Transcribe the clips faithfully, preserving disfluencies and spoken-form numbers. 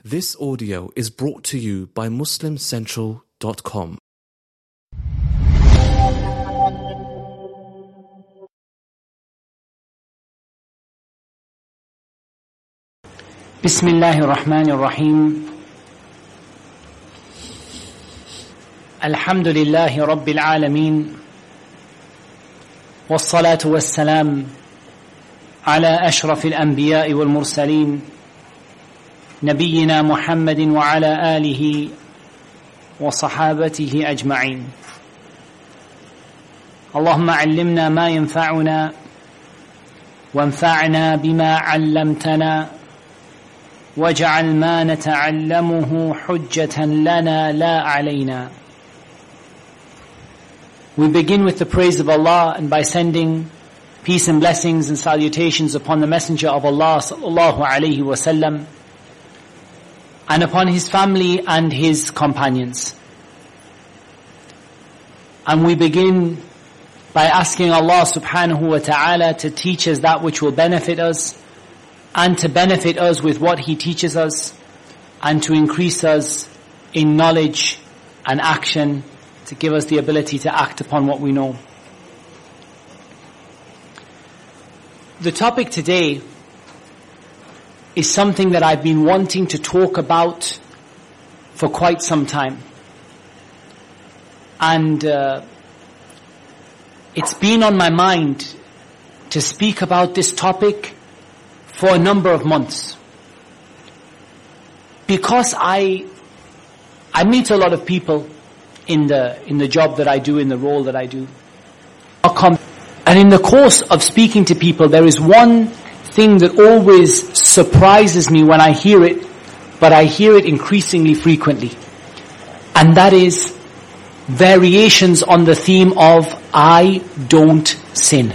This audio is brought to you by Muslim Central dot com. Bismillahir Rahmanir Rahim. Alhamdulillahi Rabbil Alameen. Wassalatu wassalam ala ashrafil anbiya'i wal mursaleen. نبينا محمد وعلى آله وصحابته أجمعين. اللهم علمنا ما ينفعنا وانفعنا بما علمتنا واجعل ما نتعلمه حجة لنا لا علينا. We begin with the praise of Allah and by sending peace and blessings and salutations upon the Messenger of Allah sallallahu alaihi wasallam and upon his family and his companions. And we begin by asking Allah subhanahu wa ta'ala to teach us that which will benefit us, and to benefit us with what He teaches us, and to increase us in knowledge and action, to give us the ability to act upon what we know. The topic today is something that I've been wanting to talk about for quite some time. And uh, it's been on my mind to speak about this topic for a number of months. Because I I meet a lot of people in the in the job that I do, in the role that I do. And in the course of speaking to people, there is one thing that always surprises me when I hear it, but I hear it increasingly frequently. And that is variations on the theme of I don't sin.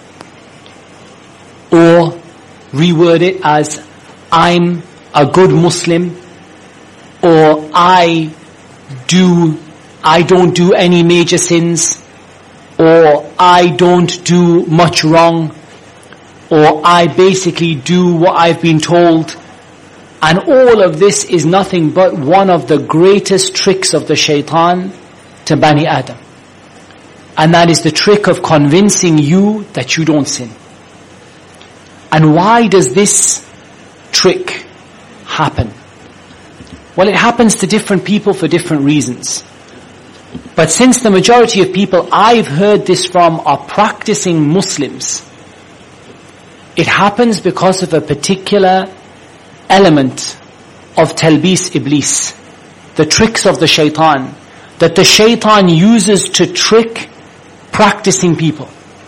Or reword it as I'm a good Muslim, or I do I don't do any major sins, or I don't do much wrong, or I basically do what I've been told. And all of this is nothing but one of the greatest tricks of the shaitan to Bani Adam. And that is the trick of convincing you that you don't sin. And why does this trick happen? Well, it happens to different people for different reasons. But since the majority of people I've heard this from are practicing Muslims, it happens because of a particular element of talbis iblis, the tricks of the shaitan, that the shaitan uses to trick practicing people.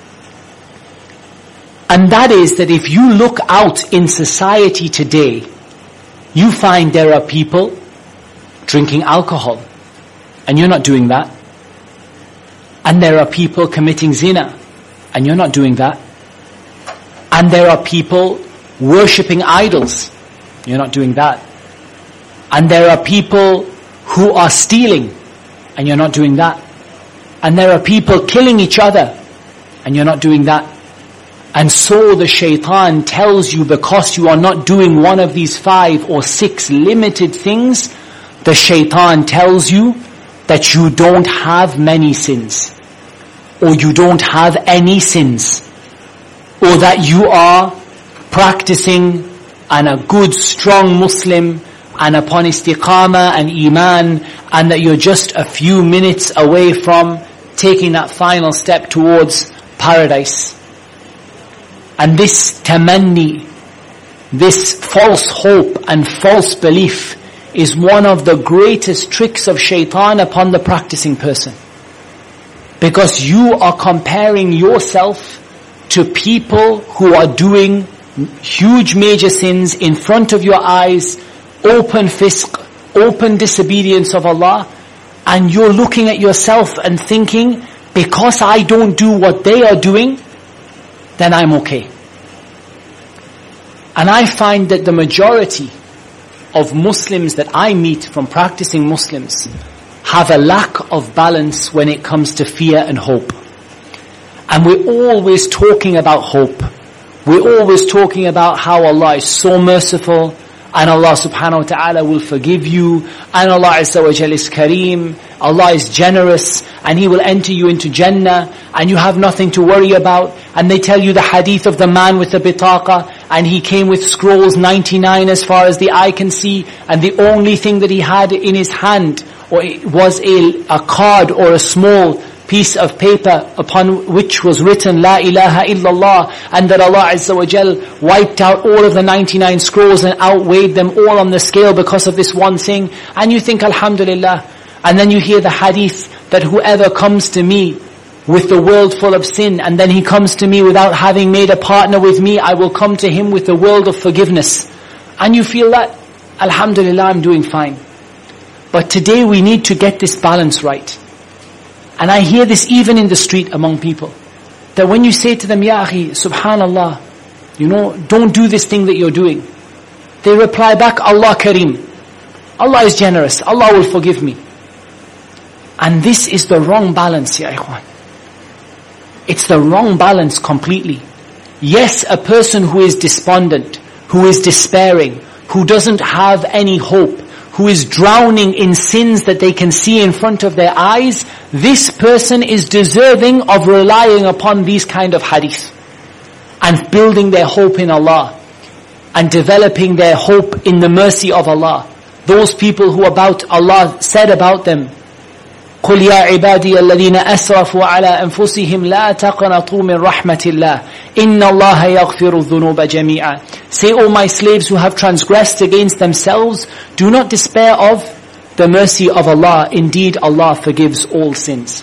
And that is that if you look out in society today, you find there are people drinking alcohol, and you're not doing that. And there are people committing zina, and you're not doing that. And there are people worshipping idols. You're not doing that. And there are people who are stealing, and you're not doing that. And there are people killing each other, and you're not doing that. And so the shaitan tells you, because you are not doing one of these five or six limited things, the shaitan tells you that you don't have many sins, or you don't have any sins, or that you are practicing and a good, strong Muslim and upon istiqamah and iman, and that you're just a few minutes away from taking that final step towards paradise. And this tamanni, this false hope and false belief is one of the greatest tricks of shaitan upon the practicing person. Because you are comparing yourself to people who are doing huge major sins in front of your eyes, open fisq, open disobedience of Allah, and you're looking at yourself and thinking, because I don't do what they are doing, then I'm okay. And I find that the majority of Muslims that I meet from practicing Muslims have a lack of balance when it comes to fear and hope. And we're always talking about hope. We're always talking about how Allah is so merciful, and Allah subhanahu wa ta'ala will forgive you, and Allah Azza wa Jal is Kareem, Allah is generous, and He will enter you into Jannah, and you have nothing to worry about. And they tell you the hadith of the man with the bitaqa, and he came with scrolls ninety-nine as far as the eye can see, and the only thing that he had in his hand or it was a, a card or a small piece of paper upon which was written La ilaha illallah, and that Allah Azza wa Jal wiped out all of the ninety-nine scrolls and outweighed them all on the scale because of this one thing. And you think, alhamdulillah. And then you hear the hadith that whoever comes to me with the world full of sin, and then he comes to me without having made a partner with me, I will come to him with the world of forgiveness. And you feel that, alhamdulillah, I'm doing fine. But today we need to get this balance right. And I hear this even in the street among people. That when you say to them, Ya akhi, subhanallah, you know, don't do this thing that you're doing. They reply back, Allah Kareem. Allah is generous. Allah will forgive me. And this is the wrong balance, ya ikhwan. It's the wrong balance completely. Yes, a person who is despondent, who is despairing, who doesn't have any hope, who is drowning in sins that they can see in front of their eyes, this person is deserving of relying upon these kind of hadith and building their hope in Allah and developing their hope in the mercy of Allah. Those people who about Allah said about them, قُلْ يَا عِبَادِيَ الَّذِينَ أَسْرَفُوا عَلَىٰ أَنفُسِهِمْ لَا تَقْنَطُوا مِنْ رَحْمَةِ اللَّهِ إِنَّ اللَّهَ يَغْفِرُ الذُّنُوبَ جَمِيعًا. Say, O my slaves who have transgressed against themselves, do not despair of the mercy of Allah. Indeed, Allah forgives all sins.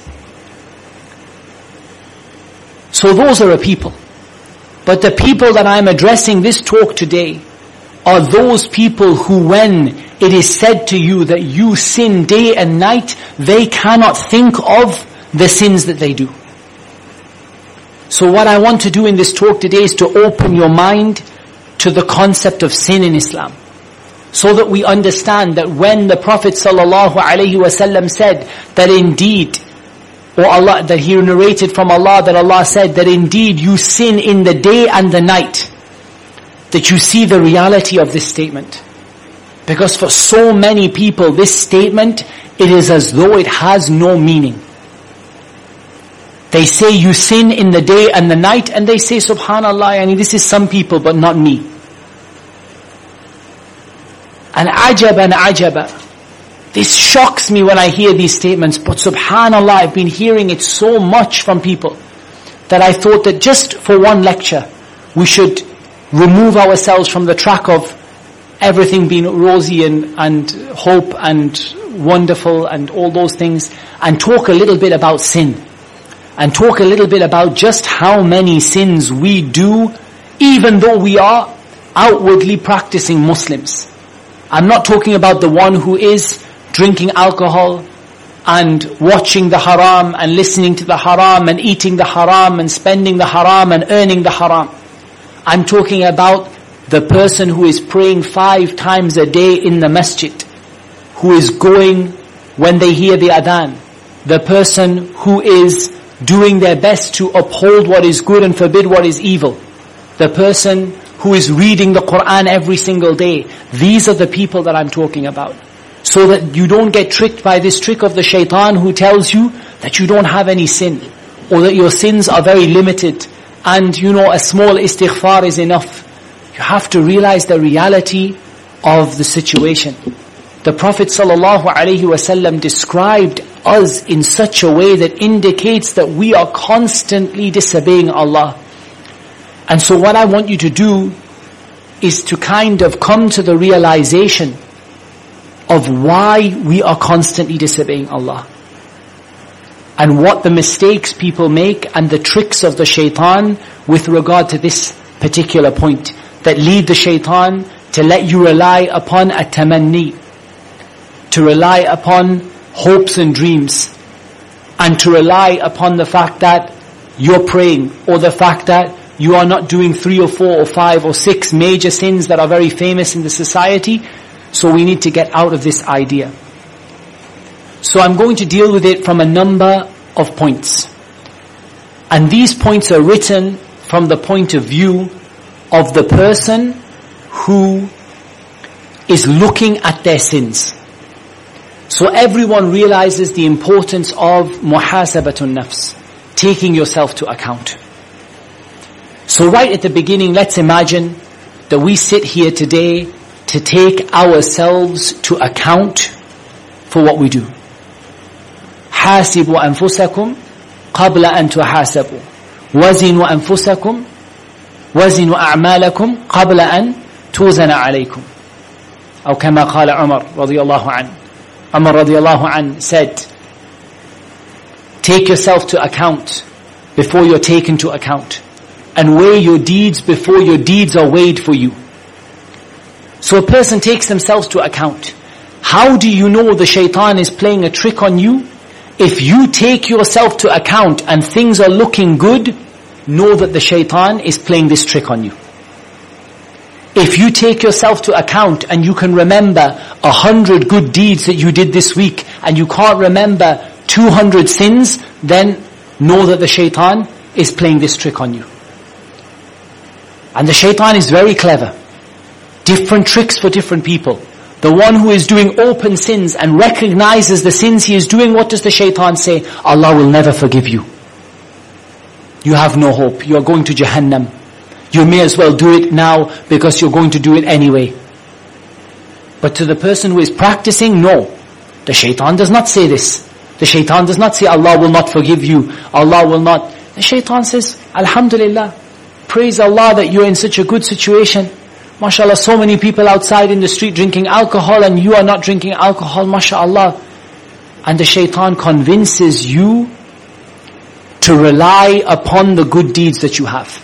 So those are a people. But the people that I'm addressing this talk today are those people who, when it is said to you that you sin day and night, they cannot think of the sins that they do. So what I want to do in this talk today is to open your mind to the concept of sin in Islam, so that we understand that when the Prophet sallallahu alaihi wasallam said that indeed, or Allah, that he narrated from Allah that Allah said that indeed you sin in the day and the night, that you see the reality of this statement. Because for so many people, this statement, it is as though it has no meaning. They say you sin in the day and the night, and they say, subhanallah, I mean, this is some people, but not me. And ajab and ajaba. This shocks me when I hear these statements, but subhanallah, I've been hearing it so much from people that I thought that just for one lecture, we should remove ourselves from the track of everything being rosy and, and hope and wonderful and all those things, and talk a little bit about sin. And talk a little bit about just how many sins we do, even though we are outwardly practicing Muslims. I'm not talking about the one who is drinking alcohol and watching the haram and listening to the haram and eating the haram and spending the haram and earning the haram. I'm talking about the person who is praying five times a day in the masjid, who is going when they hear the adhan, the person who is doing their best to uphold what is good and forbid what is evil, the person who is reading the Qur'an every single day. These are the people that I'm talking about. So that you don't get tricked by this trick of the shaitan who tells you that you don't have any sin, or that your sins are very limited, and you know a small istighfar is enough. You have to realize the reality of the situation. The Prophet sallallahu alaihi wasallam described us in such a way that indicates that we are constantly disobeying Allah. And so what I want you to do is to kind of come to the realization of why we are constantly disobeying Allah, and what the mistakes people make and the tricks of the shaitan with regard to this particular point that lead the shaitan to let you rely upon a tamanni, to rely upon hopes and dreams, and to rely upon the fact that you're praying, or the fact that you are not doing three or four or five or six major sins that are very famous in the society. So we need to get out of this idea. So I'm going to deal with it from a number of points. And these points are written from the point of view of the person who is looking at their sins. So everyone realizes the importance of muhasabatun nafs, taking yourself to account. So right at the beginning, let's imagine that we sit here today to take ourselves to account for what we do. حاسبوا أنفسكم قبل أن تحاسبوا وزنوا أنفسكم وزنوا أعمالكم قبل أن توزن عليكم. أو كما قال عمر رضي الله عنه. Umar radiallahu anh said, take yourself to account before you're taken to account, and weigh your deeds before your deeds are weighed for you. So a person takes themselves to account. How do you know the shaitan is playing a trick on you? If you take yourself to account and things are looking good, know that the shaitan is playing this trick on you. If you take yourself to account and you can remember a hundred good deeds that you did this week and you can't remember two hundred sins, then know that the shaitan is playing this trick on you. And the shaitan is very clever. Different tricks for different people. The one who is doing open sins and recognizes the sins he is doing, what does the shaitan say? Allah will never forgive you. You have no hope. You are going to Jahannam. You may as well do it now because you're going to do it anyway. But to the person who is practicing, no. The shaitan does not say this. The shaitan does not say Allah will not forgive you. Allah will not. The shaitan says, Alhamdulillah. Praise Allah that you're in such a good situation. MashaAllah, so many people outside in the street drinking alcohol and you are not drinking alcohol. MashaAllah. And the shaitan convinces you to rely upon the good deeds that you have.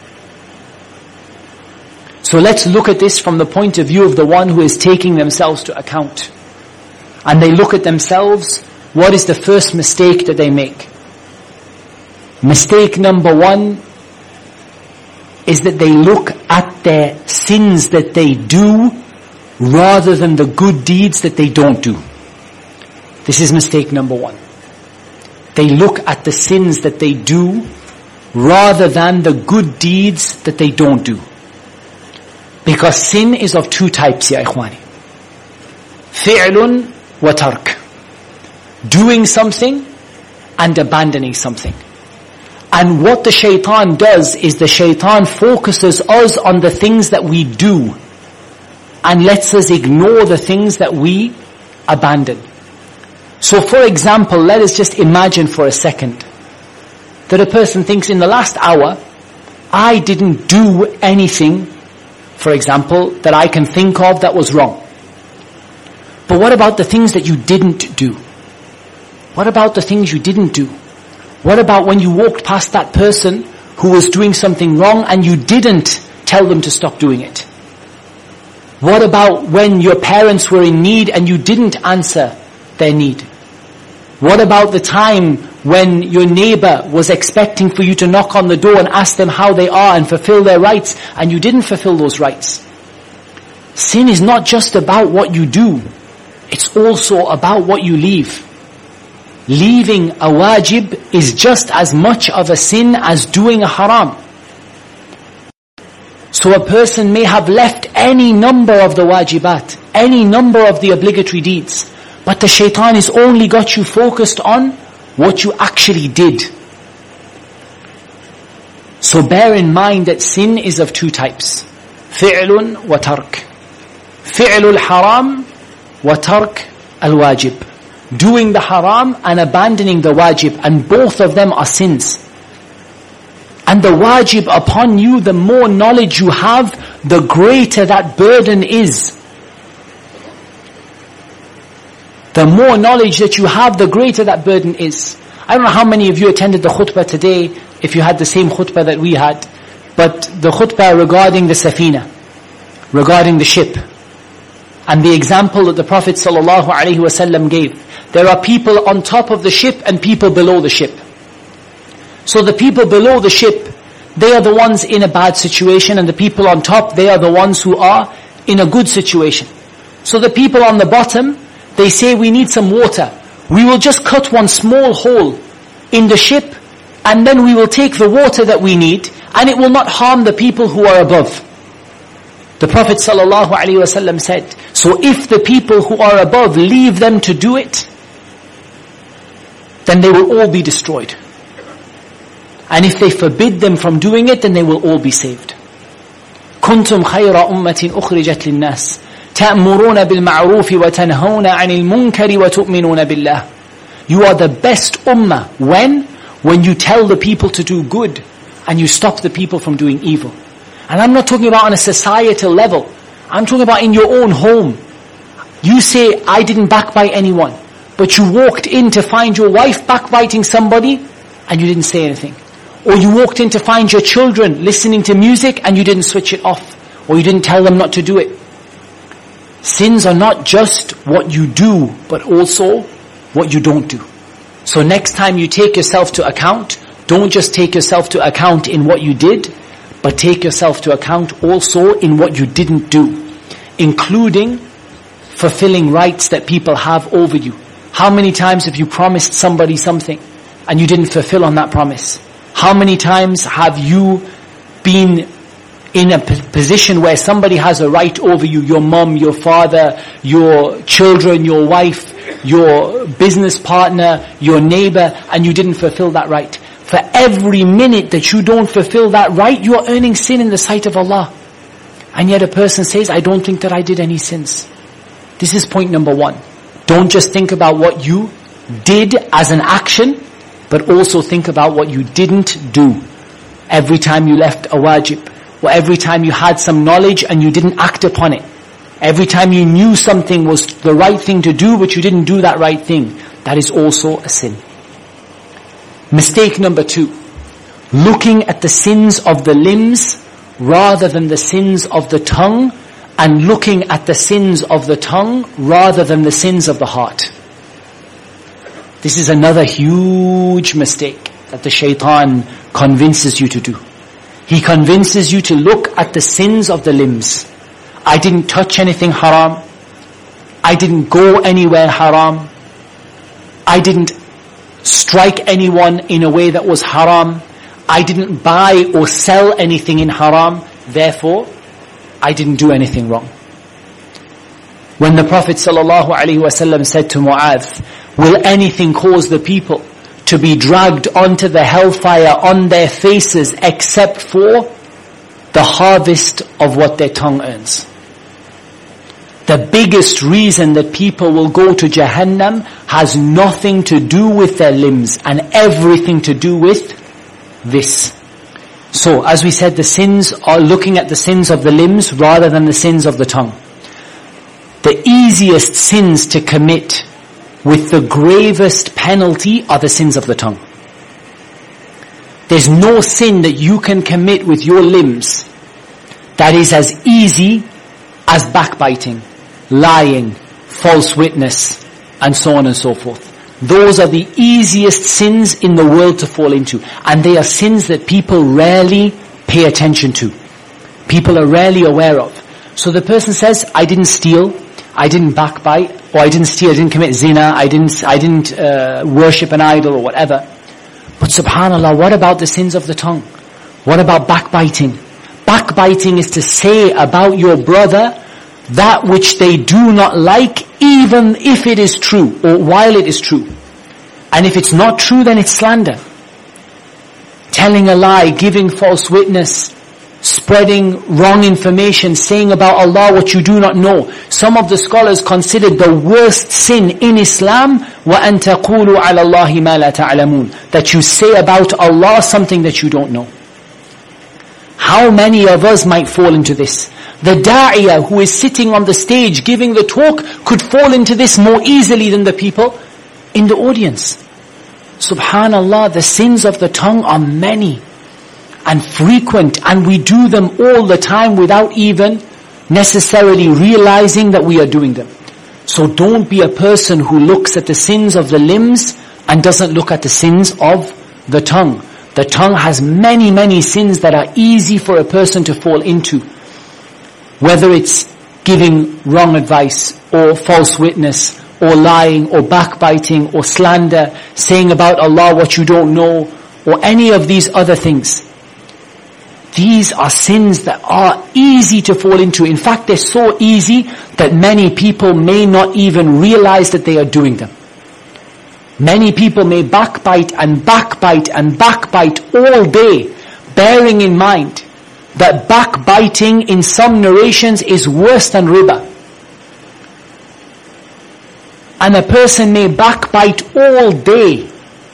So let's look at this from the point of view of the one who is taking themselves to account. And they look at themselves, what is the first mistake that they make? Mistake number one is that they look at their sins that they do rather than the good deeds that they don't do. This is mistake number one. They look at the sins that they do rather than the good deeds that they don't do. Because sin is of two types, ya ikhwani. Fi'lun wa tark. Doing something and abandoning something. And what the shaitan does is the shaitan focuses us on the things that we do and lets us ignore the things that we abandon. So for example, let us just imagine for a second that a person thinks in the last hour, I didn't do anything, for example, that I can think of that was wrong. But what about the things that you didn't do? What about the things you didn't do? What about when you walked past that person who was doing something wrong and you didn't tell them to stop doing it? What about when your parents were in need and you didn't answer their need? What about the time when your neighbor was expecting for you to knock on the door and ask them how they are and fulfill their rights and you didn't fulfill those rights? Sin is not just about what you do. It's also about what you leave. Leaving a wajib is just as much of a sin as doing a haram. So a person may have left any number of the wajibat, any number of the obligatory deeds, but the shaitan has only got you focused on what you actually did. So bear in mind that sin is of two types. Fi'lun wa tark. Fi'lul haram wa tark al-wajib. Doing the haram and abandoning the wajib, and both of them are sins. And the wajib upon you, the more knowledge you have, the greater that burden is. The more knowledge that you have, the greater that burden is. I don't know how many of you attended the khutbah today, if you had the same khutbah that we had, but the khutbah regarding the safina, regarding the ship, and the example that the Prophet ﷺ gave. There are people on top of the ship and people below the ship. So the people below the ship, they are the ones in a bad situation, and the people on top, they are the ones who are in a good situation. So the people on the bottom, they say, we need some water. We will just cut one small hole in the ship, and then we will take the water that we need, and it will not harm the people who are above. The Prophet sallallahu alaihi wasallam said, so if the people who are above leave them to do it, then they will all be destroyed. And if they forbid them from doing it, then they will all be saved. كنتم خير أمة أخرجت للناس تأمرون بالمعروف وتنهون عن المنكر وتؤمنون بالله. You are the best ummah. When? When you tell the people to do good and you stop the people from doing evil. And I'm not talking about on a societal level. I'm talking about in your own home. You say, I didn't backbite anyone, but you walked in to find your wife backbiting somebody and you didn't say anything. Or you walked in to find your children listening to music and you didn't switch it off. Or you didn't tell them not to do it. Sins are not just what you do, but also what you don't do. So next time you take yourself to account, don't just take yourself to account in what you did, but take yourself to account also in what you didn't do, including fulfilling rights that people have over you. How many times have you promised somebody something and you didn't fulfill on that promise? How many times have you been in a position where somebody has a right over you, your mom, your father, your children, your wife, your business partner, your neighbor, and you didn't fulfill that right? For every minute that you don't fulfill that right, you are earning sin in the sight of Allah. And yet a person says, I don't think that I did any sins. This is point number one. Don't just think about what you did as an action, but also think about what you didn't do. Every time you left a wajib, or every time you had some knowledge and you didn't act upon it. Every time you knew something was the right thing to do, but you didn't do that right thing. That is also a sin. Mistake number two. Looking at the sins of the limbs rather than the sins of the tongue, and looking at the sins of the tongue rather than the sins of the heart. This is another huge mistake that the shaitan convinces you to do. He convinces you to look at the sins of the limbs. I didn't touch anything haram. I didn't go anywhere haram. I didn't strike anyone in a way that was haram. I didn't buy or sell anything in haram. Therefore, I didn't do anything wrong. When the Prophet sallallahu alaihi wasallam said to Mu'adh, will anything cause the people to be dragged onto the hellfire on their faces except for the harvest of what their tongue earns? The biggest reason that people will go to Jahannam has nothing to do with their limbs and everything to do with this. So, as we said, the sins are looking at the sins of the limbs rather than the sins of the tongue. The easiest sins to commit with the gravest penalty are the sins of the tongue. There's no sin that you can commit with your limbs that is as easy as backbiting, lying, false witness, and so on and so forth. Those are the easiest sins in the world to fall into. And they are sins that people rarely pay attention to. People are rarely aware of. So the person says, I didn't steal, I didn't backbite, or I didn't steal, I didn't commit zina, I didn't, I didn't uh, worship an idol or whatever. But subhanallah, what about the sins of the tongue? What about backbiting? Backbiting is to say about your brother that which they do not like, even if it is true, or while it is true. And if it's not true, then it's slander. Telling a lie, giving false witness, spreading wrong information, saying about Allah what you do not know. Some of the scholars considered the worst sin in Islam, وَأَن تَقُولُوا عَلَى اللَّهِ مَا لَا تَعْلَمُونَ, that you say about Allah something that you don't know. How many of us might fall into this? The da'iyah who is sitting on the stage giving the talk could fall into this more easily than the people in the audience. Subhanallah, the sins of the tongue are many and frequent, and we do them all the time without even necessarily realizing that we are doing them. So don't be a person who looks at the sins of the limbs and doesn't look at the sins of the tongue. The tongue has many, many sins that are easy for a person to fall into. Whether it's giving wrong advice, or false witness, or lying, or backbiting, or slander, saying about Allah what you don't know, or any of these other things. These are sins that are easy to fall into. In fact, they're so easy that many people may not even realize that they are doing them. Many people may backbite and backbite and backbite all day, bearing in mind that backbiting in some narrations is worse than riba. And a person may backbite all day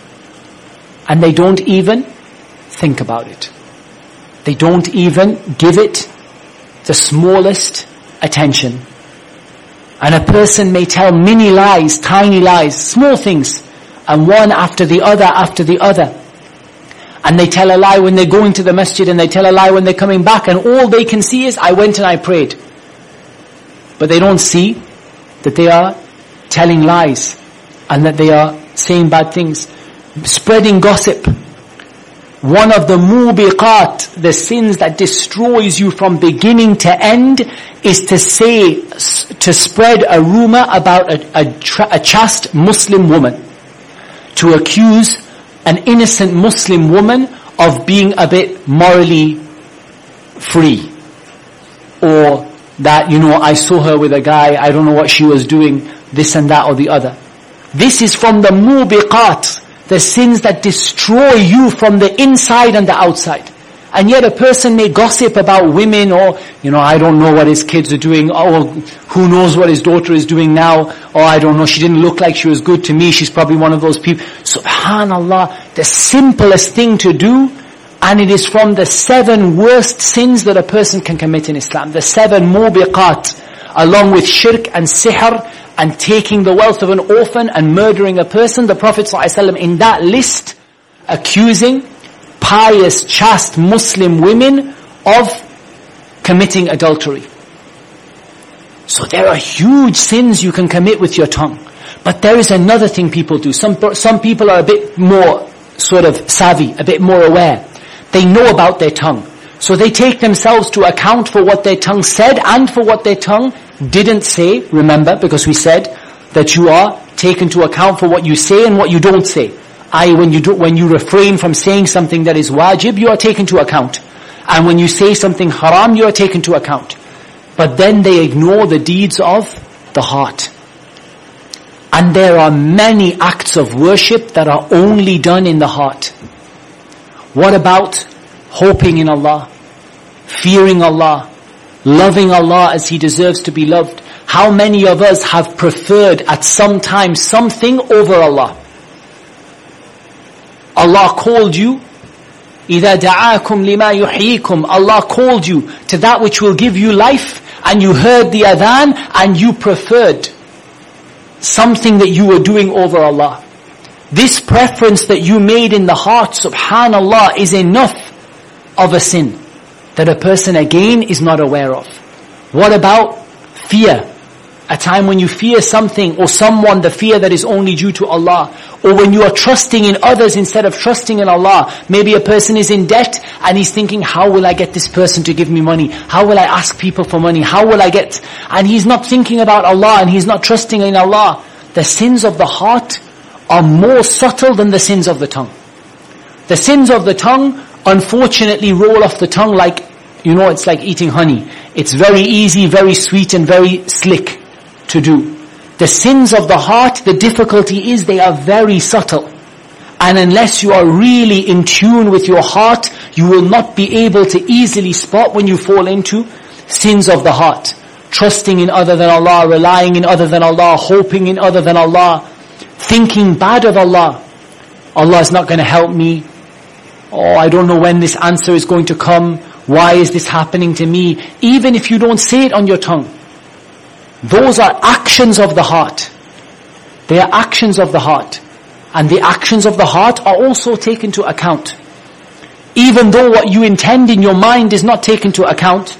and they don't even think about it. They don't even give it the smallest attention. And a person may tell many lies, tiny lies, small things, and one after the other after the other. And they tell a lie when they're going to the masjid, and they tell a lie when they're coming back, and all they can see is, I went and I prayed. But they don't see that they are telling lies, and that they are saying bad things. Spreading gossip. One of the mubiqat, the sins that destroys you from beginning to end, is to say, to spread a rumor about a, a, a chaste Muslim woman. To accuse an innocent Muslim woman of being a bit morally free. Or that, you know, I saw her with a guy, I don't know what she was doing, this and that or the other. This is from the mubiqat, the sins that destroy you from the inside and the outside. And yet a person may gossip about women, or, you know, I don't know what his kids are doing, or who knows what his daughter is doing now, or I don't know, she didn't look like she was good to me, she's probably one of those people. Subhanallah, the simplest thing to do, and it is from the seven worst sins that a person can commit in Islam. The seven mubiqat, along with shirk and sihr, and taking the wealth of an orphan and murdering a person. The Prophet ﷺ in that list, accusing pious, chaste Muslim women of committing adultery. So there are huge sins you can commit with your tongue. But there is another thing people do. Some, some people are a bit more sort of savvy, a bit more aware. They know about their tongue. So they take themselves to account for what their tongue said and for what their tongue didn't say. Remember, because we said that you are taken to account for what you say and what you don't say. that is, when you do, when you refrain from saying something that is wajib, you are taken to account. And when you say something haram, you are taken to account. But then they ignore the deeds of the heart. And there are many acts of worship that are only done in the heart. What about hoping in Allah, fearing Allah, loving Allah as He deserves to be loved? How many of us have preferred at some time something over Allah? Allah called you, إِذَا دَعَاكُمْ لِمَا يُحْيِيكُمْ. Allah called you to that which will give you life, and you heard the adhan, and you preferred something that you were doing over Allah. This preference that you made in the heart, subhanallah, is enough of a sin that a person again is not aware of. What about fear? A time when you fear something or someone, the fear that is only due to Allah. Or when you are trusting in others instead of trusting in Allah. Maybe a person is in debt and he's thinking, how will I get this person to give me money? How will I ask people for money? How will I get... And he's not thinking about Allah and he's not trusting in Allah. The sins of the heart are more subtle than the sins of the tongue. The sins of the tongue, unfortunately, roll off the tongue like, you know, it's like eating honey. It's very easy, very sweet and very slick to do. The sins of the heart, the difficulty is they are very subtle. And unless you are really in tune with your heart, you will not be able to easily spot when you fall into sins of the heart. Trusting in other than Allah, relying in other than Allah, hoping in other than Allah, thinking bad of Allah. Allah is not going to help me. Oh, I don't know when this answer is going to come. Why is this happening to me? Even if you don't say it on your tongue. Those are actions of the heart. They are actions of the heart. And the actions of the heart are also taken to account. Even though what you intend in your mind is not taken to account.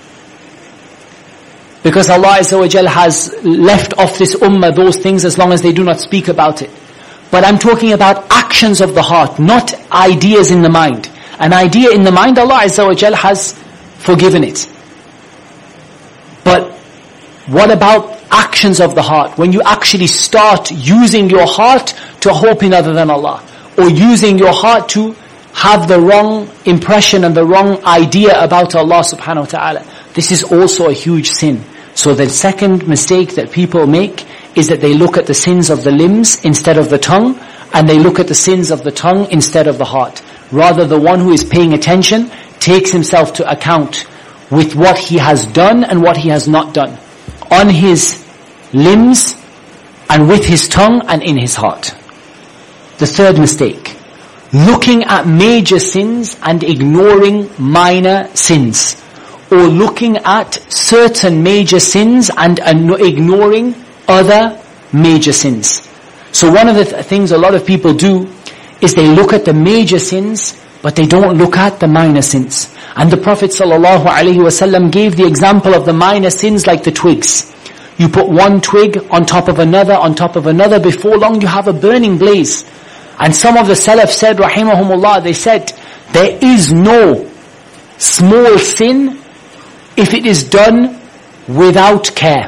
Because Allah Azza wa Jal has left off this ummah those things as long as they do not speak about it. But I'm talking about actions of the heart, not ideas in the mind. An idea in the mind, Allah Azza wa Jal has forgiven it. But what about actions of the heart? When you actually start using your heart to hope in other than Allah. Or using your heart to have the wrong impression and the wrong idea about Allah subhanahu wa ta'ala. This is also a huge sin. So the second mistake that people make is that they look at the sins of the limbs instead of the tongue, and they look at the sins of the tongue instead of the heart. Rather, the one who is paying attention takes himself to account with what he has done and what he has not done, on his limbs and with his tongue and in his heart. The third mistake, looking at major sins and ignoring minor sins, or looking at certain major sins and ignoring other major sins. So one of the th- things a lot of people do is they look at the major sins, but they don't look at the minor sins. And the Prophet ﷺ gave the example of the minor sins like the twigs. You put one twig on top of another, on top of another, before long you have a burning blaze. And some of the Salaf said, rahimahumullah, they said, there is no small sin if it is done without care.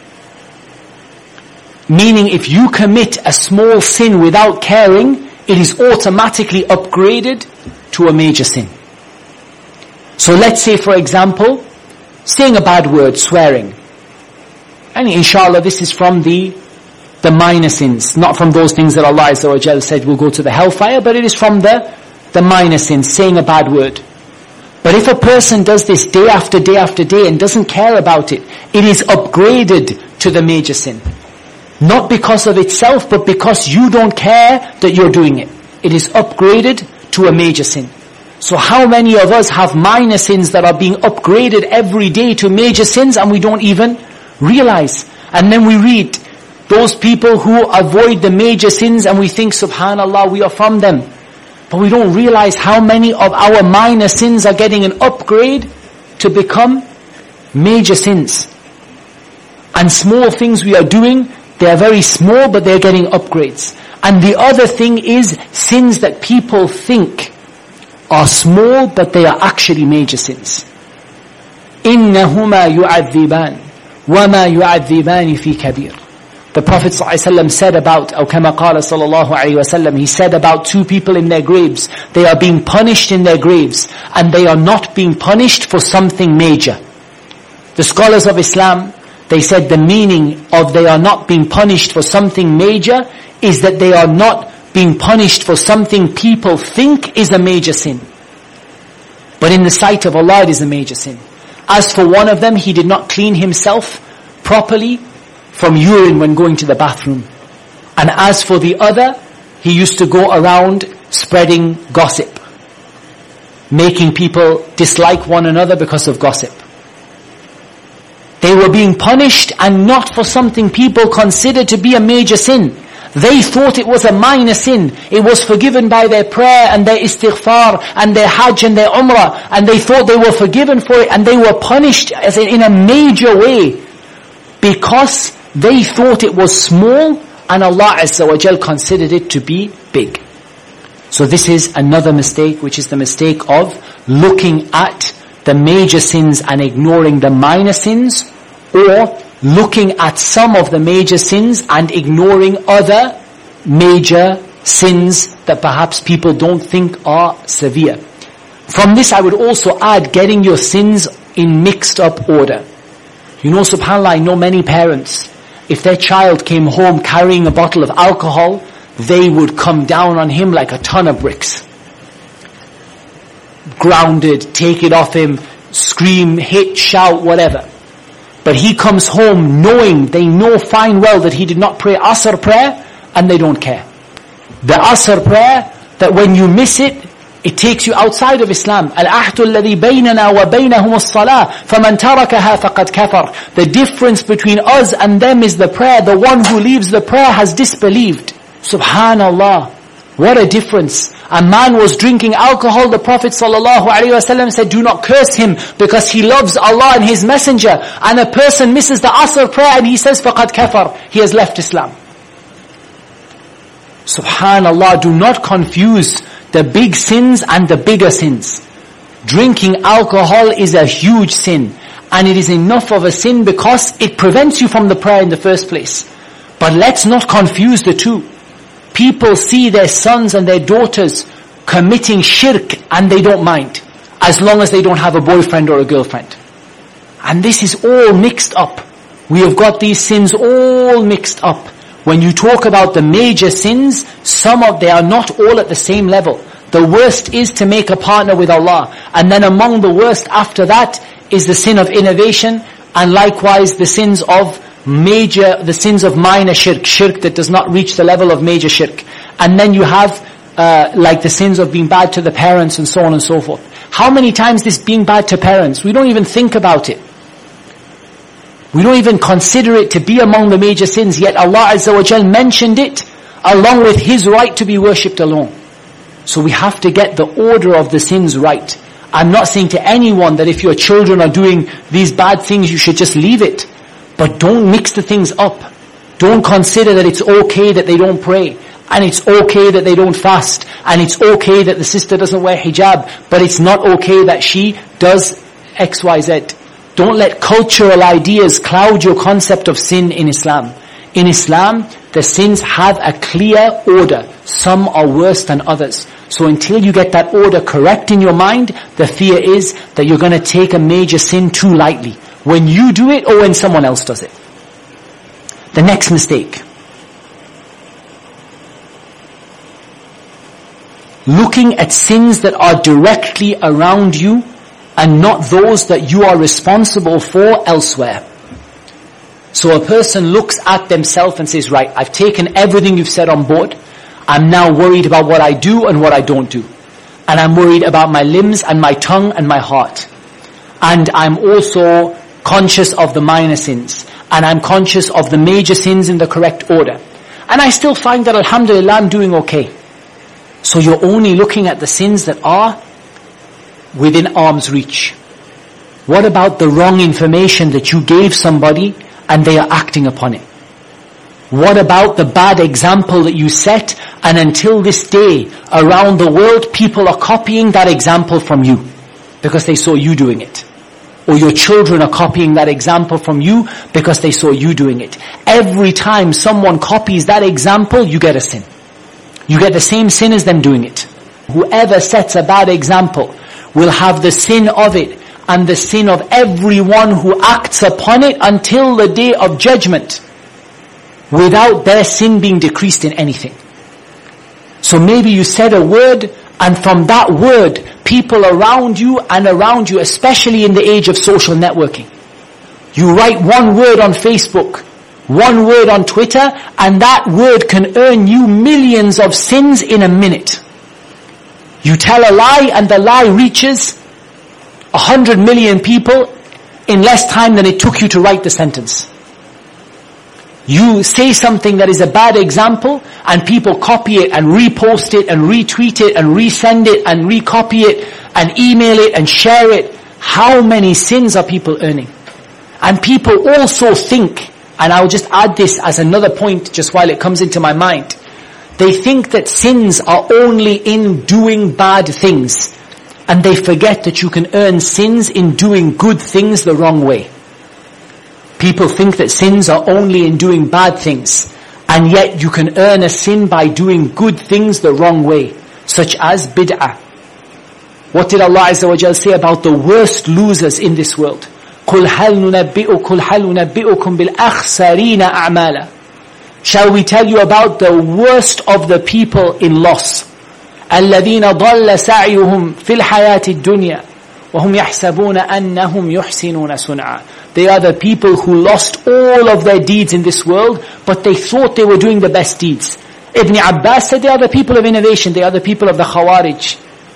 Meaning, if you commit a small sin without caring, it is automatically upgraded to a major sin. So let's say, for example, saying a bad word, swearing. And inshallah, this is from the the minor sins, not from those things that Allah Azza wa Jal said will go to the hellfire, but it is from the, the minor sins, saying a bad word. But if a person does this day after day after day and doesn't care about it, it is upgraded to the major sin. Not because of itself, but because you don't care that you're doing it. It is upgraded to a major sin. So how many of us have minor sins that are being upgraded every day to major sins and we don't even realize? And then we read those people who avoid the major sins and we think, subhanallah, we are from them. But we don't realize how many of our minor sins are getting an upgrade to become major sins. And small things we are doing, they are very small, but they're getting upgrades. And the other thing is sins that people think are small, but they are actually major sins. إِنَّهُمَا يُعَذِّبَانِ وَمَا يُعَذِّبَانِ فِي كَبِيرٍ. The Prophet ﷺ said about, or كما قال صلى الله عليه وسلم, he said about two people in their graves, they are being punished in their graves, and they are not being punished for something major. The scholars of Islam, they said the meaning of they are not being punished for something major is that they are not being punished for something people think is a major sin. But in the sight of Allah it is a major sin. As for one of them, he did not clean himself properly from urine when going to the bathroom. And as for the other, he used to go around spreading gossip, making people dislike one another because of gossip. They were being punished and not for something people considered to be a major sin. They thought it was a minor sin. It was forgiven by their prayer and their istighfar and their hajj and their umrah, and they thought they were forgiven for it, and they were punished as in, in a major way because they thought it was small and Allah Azza wa Jal considered it to be big. So this is another mistake, which is the mistake of looking at the major sins and ignoring the minor sins, or looking at some of the major sins and ignoring other major sins that perhaps people don't think are severe. From this I would also add getting your sins in mixed up order. You know, subhanAllah, I know many parents, if their child came home carrying a bottle of alcohol, they would come down on him like a ton of bricks. Grounded, take it off him, scream, hit, shout, whatever. But he comes home knowing, they know fine well that he did not pray Asr prayer, and they don't care. The Asr prayer, that when you miss it, it takes you outside of Islam. Al-ahdu alladhi baynana wa baynahum as-salah, faman tarakaha faqad kafar. The difference between us and them is the prayer. The one who leaves the prayer has disbelieved. Subhanallah. What a difference. A man was drinking alcohol. The Prophet ﷺ said, do not curse him because he loves Allah and His Messenger. And a person misses the Asr prayer and he says, faqad kafar. He has left Islam. Subhanallah, do not confuse the big sins and the bigger sins. Drinking alcohol is a huge sin. And it is enough of a sin because it prevents you from the prayer in the first place. But let's not confuse the two. People see their sons and their daughters committing shirk and they don't mind, as long as they don't have a boyfriend or a girlfriend. And this is all mixed up. We have got these sins all mixed up. When you talk about the major sins, some of they are not all at the same level. The worst is to make a partner with Allah. And then among the worst after that is the sin of innovation, and likewise the sins of major, the sins of minor shirk, shirk that does not reach the level of major shirk. And then you have uh, like the sins of being bad to the parents and so on and so forth. How many times this being bad to parents, we don't even think about it. We don't even consider it to be among the major sins, yet Allah Azza wa Jal mentioned it along with His right to be worshipped alone. So we have to get the order of the sins right. I'm not saying to anyone that if your children are doing these bad things, you should just leave it. But don't mix the things up. Don't consider that it's okay that they don't pray, and it's okay that they don't fast, and it's okay that the sister doesn't wear hijab, but it's not okay that she does X Y Z. Don't let cultural ideas cloud your concept of sin in Islam. In Islam, the sins have a clear order. Some are worse than others. So until you get that order correct in your mind, the fear is that you're going to take a major sin too lightly, when you do it or when someone else does it. The next mistake. Looking at sins that are directly around you and not those that you are responsible for elsewhere. So a person looks at themselves and says, right, I've taken everything you've said on board. I'm now worried about what I do and what I don't do. And I'm worried about my limbs and my tongue and my heart. And I'm also conscious of the minor sins. And I'm conscious of the major sins in the correct order. And I still find that alhamdulillah I'm doing okay. So you're only looking at the sins that are within arm's reach. What about the wrong information that you gave somebody and they are acting upon it? What about the bad example that you set, and until this day around the world people are copying that example from you because they saw you doing it? Or your children are copying that example from you because they saw you doing it. Every time someone copies that example, you get a sin. You get the same sin as them doing it. Whoever sets a bad example will have the sin of it and the sin of everyone who acts upon it until the day of judgment, without their sin being decreased in anything. So maybe you said a word, and from that word, people around you and around you, especially in the age of social networking, you write one word on Facebook, one word on Twitter, and that word can earn you millions of sins in a minute. You tell a lie and the lie reaches a hundred million people in less time than it took you to write the sentence. You say something that is a bad example and people copy it and repost it and retweet it and resend it and recopy it and email it and share it. How many sins are people earning? And people also think, and I'll just add this as another point just while it comes into my mind, they think that sins are only in doing bad things, and they forget that you can earn sins in doing good things the wrong way. People think that sins are only in doing bad things, and yet you can earn a sin by doing good things the wrong way, such as bid'ah. What did Allah Azza wa Jal say about the worst losers in this world? قُلْ هَلْ نُنَبِّئُكُمْ هَلْ نُنَبِّئُكُمْ بِالْأَخْسَرِينَ أَعْمَالًا. Shall we tell you about the worst of the people in loss? الَّذِينَ ضَلَّ سَعْيُهُمْ فِي الْحَيَاةِ الدُّنْيَا وَهُمْ يَحْسَبُونَ أَنَّهُمْ يُحْسِنُونَ صُنْعًا. They are the people who lost all of their deeds in this world, but they thought they were doing the best deeds. Ibn Abbas said they are the people of innovation, they are the people of the Khawarij.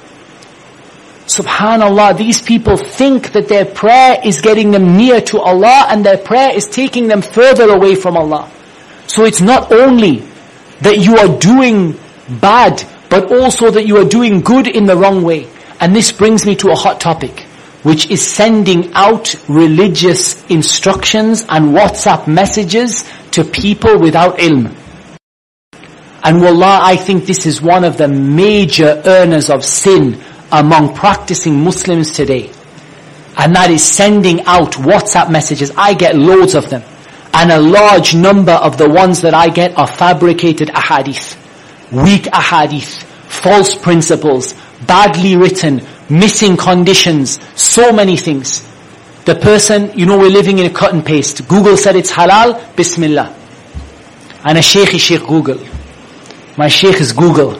Subhanallah, these people think that their prayer is getting them near to Allah and their prayer is taking them further away from Allah. So it's not only that you are doing bad, but also that you are doing good in the wrong way. And this brings me to a hot topic, which is sending out religious instructions and WhatsApp messages to people without ilm. And wallah, I think this is one of the major earners of sin among practicing Muslims today. And that is sending out WhatsApp messages. I get loads of them. And a large number of the ones that I get are fabricated ahadith. Weak ahadith. false principles, badly written, missing conditions, so many things. The person, you know, we're living in a cut and paste. Google said it's halal, Bismillah. And a sheikh is Sheikh Google. My sheikh is Google.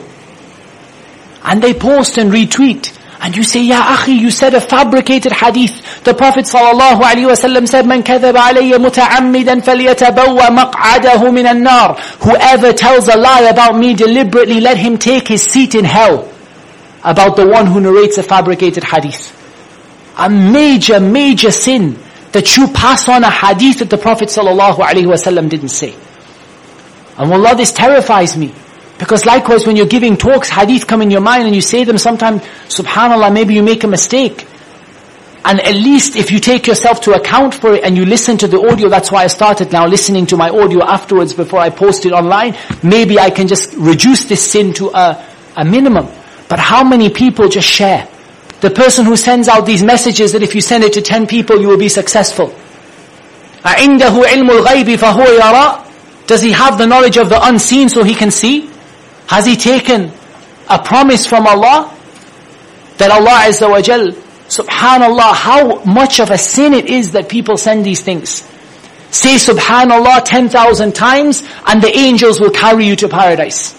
And they post and retweet. And you say, Ya akhi, you said a fabricated hadith. The Prophet sallallahu alaihi wasallam said, Man kadhaba alayya muta'ammidan falyatabawwa maq'adahu minan nar. Whoever tells a lie about me deliberately, let him take his seat in hell. About the one who narrates a fabricated hadith. A major, major sin that you pass on a hadith that the Prophet sallallahu alaihi wasallam didn't say. And wallah, this terrifies me. Because likewise, when you're giving talks, hadith come in your mind and you say them, sometimes, subhanallah, maybe you make a mistake. And at least if you take yourself to account for it and you listen to the audio, that's why I started now listening to my audio afterwards before I post it online, maybe I can just reduce this sin to a, a minimum. But how many people just share? The person who sends out these messages that if you send it to ten people, you will be successful. أَعِنْدَهُ عِلْمُ الْغَيْبِ فَهُوَ يَرَى. Does he have the knowledge of the unseen so he can see? Has he taken a promise from Allah that Allah Azza wa Jal, subhanallah, how much of a sin it is that people send these things. Say subhanallah ten thousand times and the angels will carry you to paradise.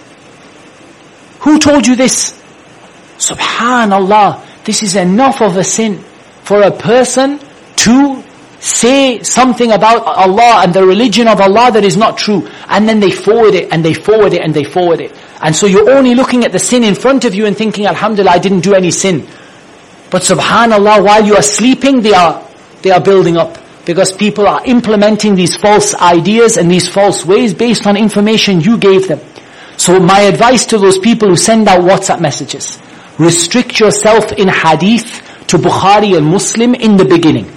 Who told you this? Subhanallah, this is enough of a sin for a person to say something about Allah and the religion of Allah that is not true. And then they forward it and they forward it and they forward it. And so you're only looking at the sin in front of you and thinking, Alhamdulillah, I didn't do any sin. But subhanallah, while you are sleeping, they are, they are building up. Because people are implementing these false ideas and these false ways based on information you gave them. So my advice to those people who send out WhatsApp messages, restrict yourself in hadith to Bukhari and Muslim in the beginning.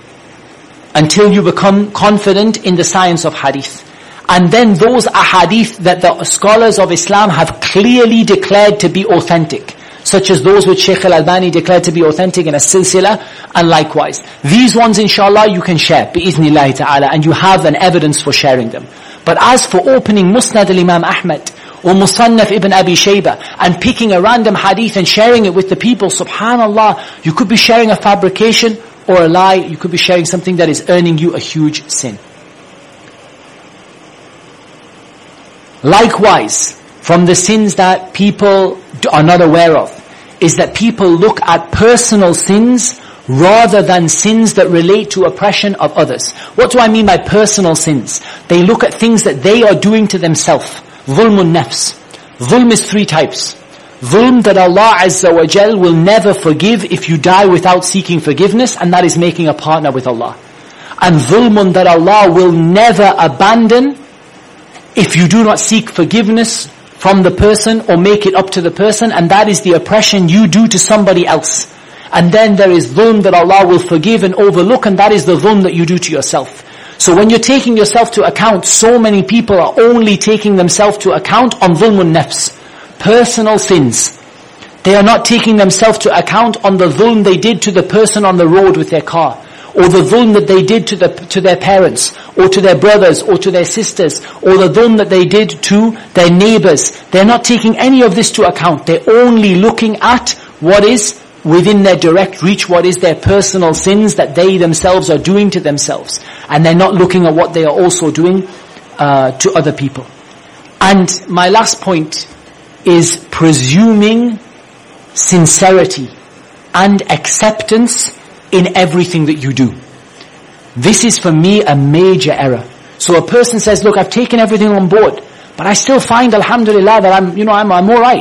Until you become confident in the science of hadith. And then those ahadith that the scholars of Islam have clearly declared to be authentic, such as those which Shaykh al-Albani declared to be authentic in a silsila, and likewise. These ones inshallah you can share, bi'iznillahi ta'ala, and you have an evidence for sharing them. But as for opening Musnad al-Imam Ahmad, or Musannaf ibn Abi Shayba, and picking a random hadith and sharing it with the people, subhanallah, you could be sharing a fabrication or a lie, you could be sharing something that is earning you a huge sin. Likewise, from the sins that people are not aware of, is that people look at personal sins rather than sins that relate to oppression of others. What do I mean by personal sins? They look at things that they are doing to themselves. Dhulmun nafs. Dhulm is three types. Dhulm that Allah Azza wa Jal will never forgive if you die without seeking forgiveness, and that is making a partner with Allah. And dhulmun that Allah will never abandon if you do not seek forgiveness from the person or make it up to the person, and that is the oppression you do to somebody else. And then there is dhulm that Allah will forgive and overlook, and that is the dhulm that you do to yourself. So when you're taking yourself to account, so many people are only taking themselves to account on dhulmun nafs, personal sins. They are not taking themselves to account on the dhulm they did to the person on the road with their car, or the dhulm that they did to the to their parents, or to their brothers, or to their sisters, or the dhulm that they did to their neighbors. They're not taking any of this to account. They're only looking at what is within their direct reach, what is their personal sins that they themselves are doing to themselves. And they're not looking at what they are also doing uh, to other people. And my last point is presuming sincerity and acceptance in everything that you do. This is for me a major error. So a person says, look, I've taken everything on board, but I still find, alhamdulillah, that I'm, you know, I'm, I'm alright.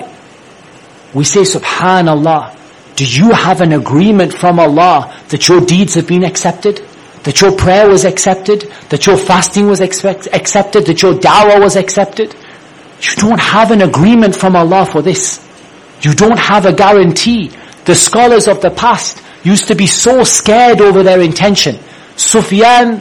We say, subhanallah, do you have an agreement from Allah that your deeds have been accepted? That your prayer was accepted? That your fasting was expect, accepted? That your da'wah was accepted? You don't have an agreement from Allah for this. You don't have a guarantee. The scholars of the past used to be so scared over their intention. Sufyan,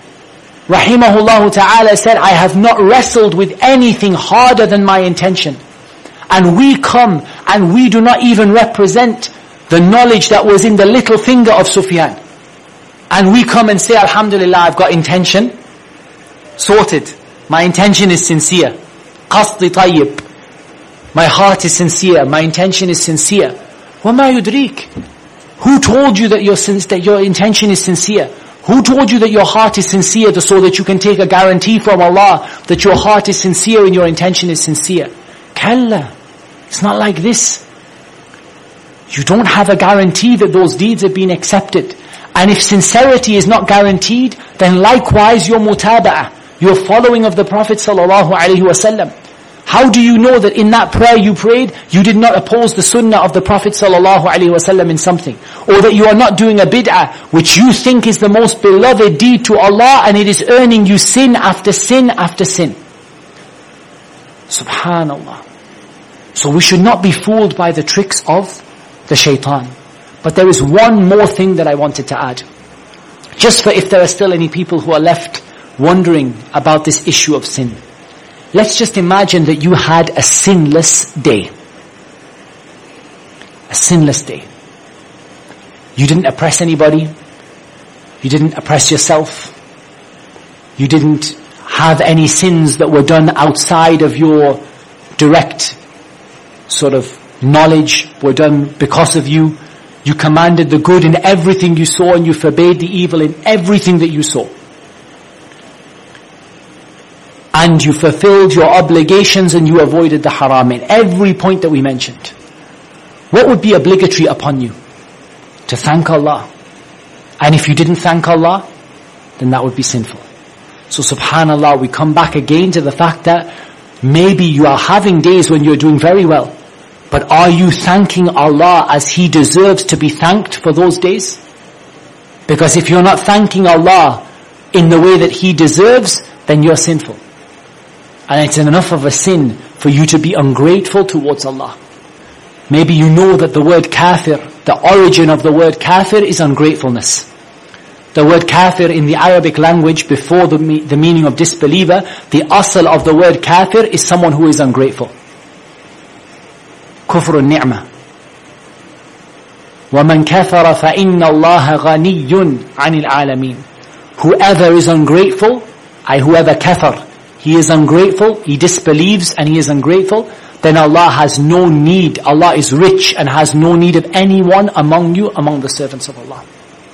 rahimahullah ta'ala, said, I have not wrestled with anything harder than my intention. And we come and we do not even represent the knowledge that was in the little finger of Sufyan. And we come and say, alhamdulillah, I've got intention sorted. My intention is sincere. Qasdi tayyib. My heart is sincere. My intention is sincere. وَمَا يُدْرِيكَ? Who told you that your, that your intention is sincere? Who told you that your heart is sincere so that you can take a guarantee from Allah that your heart is sincere and your intention is sincere? Kalla. It's not like this. You don't have a guarantee that those deeds have been accepted. And if sincerity is not guaranteed, then likewise your mutaba'ah, your following of the Prophet sallallahu alaihi wasallam. How do you know that in that prayer you prayed, you did not oppose the sunnah of the Prophet sallallahu alaihi wasallam in something? Or that you are not doing a bid'ah, which you think is the most beloved deed to Allah, and it is earning you sin after sin after sin. Subhanallah. So we should not be fooled by the tricks of the shaitan. But there is one more thing that I wanted to add. Just for if there are still any people who are left wondering about this issue of sin. Let's just imagine that you had a sinless day. A sinless day. You didn't oppress anybody. You didn't oppress yourself. You didn't have any sins that were done outside of your direct sort of knowledge, were done because of you. You commanded the good in everything you saw, and you forbade the evil in everything that you saw. And you fulfilled your obligations and you avoided the haram in every point that we mentioned. What would be obligatory upon you? To thank Allah. And if you didn't thank Allah, then that would be sinful. So subhanallah, we come back again to the fact that maybe you are having days when you're doing very well. But are you thanking Allah as He deserves to be thanked for those days? Because if you're not thanking Allah in the way that He deserves, then you're sinful. And it's enough of a sin for you to be ungrateful towards Allah. Maybe you know that the word kafir, the origin of the word kafir is ungratefulness. The word kafir in the Arabic language, before the, the meaning of disbeliever, the asl of the word kafir is someone who is ungrateful. كفر النعمة ومن كفر فإن الله غني عن العالمين. Whoever is ungrateful, I whoever kafar, he is ungrateful, he disbelieves and he is ungrateful, then Allah has no need, Allah is rich and has no need of anyone among you, among the servants of Allah.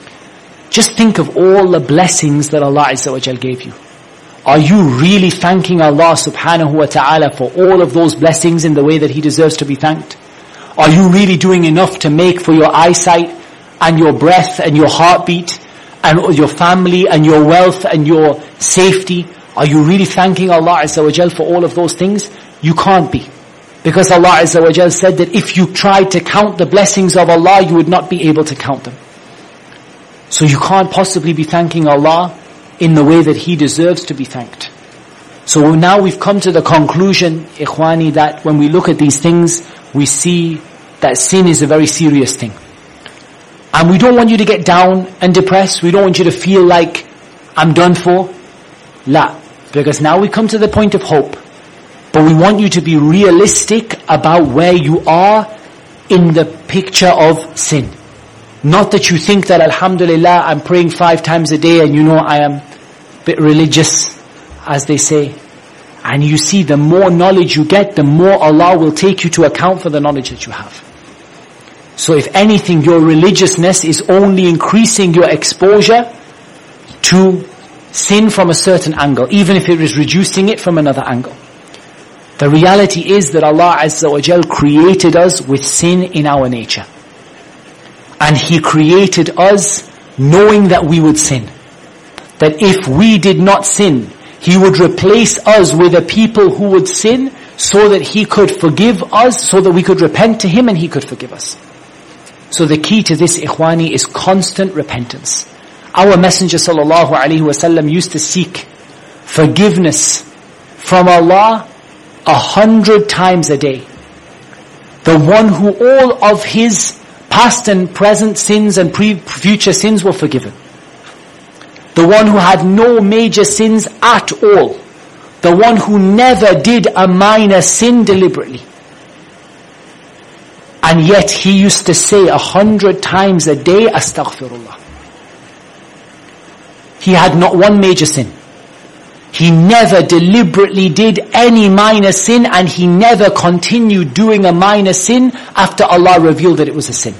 Just think of all the blessings that Allah Azza wa Jal gave you. Are you really thanking Allah subhanahu wa ta'ala for all of those blessings in the way that He deserves to be thanked? Are you really doing enough to make for your eyesight and your breath and your heartbeat and your family and your wealth and your safety? Are you really thanking Allah Azza wa Jal for all of those things? You can't be. Because Allah Azza wa Jal said that if you tried to count the blessings of Allah, you would not be able to count them. So you can't possibly be thanking Allah in the way that He deserves to be thanked. So now we've come to the conclusion, ikhwani, that when we look at these things, we see that sin is a very serious thing. And we don't want you to get down and depressed. We don't want you to feel like, I'm done for. La. Because now we come to the point of hope. But we want you to be realistic about where you are in the picture of sin. Not that you think that alhamdulillah, I'm praying five times a day and you know I am a bit religious, as they say. And you see, the more knowledge you get, the more Allah will take you to account for the knowledge that you have. So if anything, your religiousness is only increasing your exposure to sin from a certain angle, even if it is reducing it from another angle. The reality is that Allah Azza wa Jal created us with sin in our nature. And He created us knowing that we would sin. That if we did not sin, He would replace us with a people who would sin so that He could forgive us, so that we could repent to Him and He could forgive us. So the key to this, ikhwani, is constant repentance. Our Messenger sallallahu alaihi wasallam used to seek forgiveness from Allah a hundred times a day. The one who all of his past and present sins and pre- future sins were forgiven. The one who had no major sins at all. The one who never did a minor sin deliberately. And yet he used to say a hundred times a day, Astaghfirullah. He had not one major sin. He never deliberately did any minor sin, and he never continued doing a minor sin after Allah revealed that it was a sin.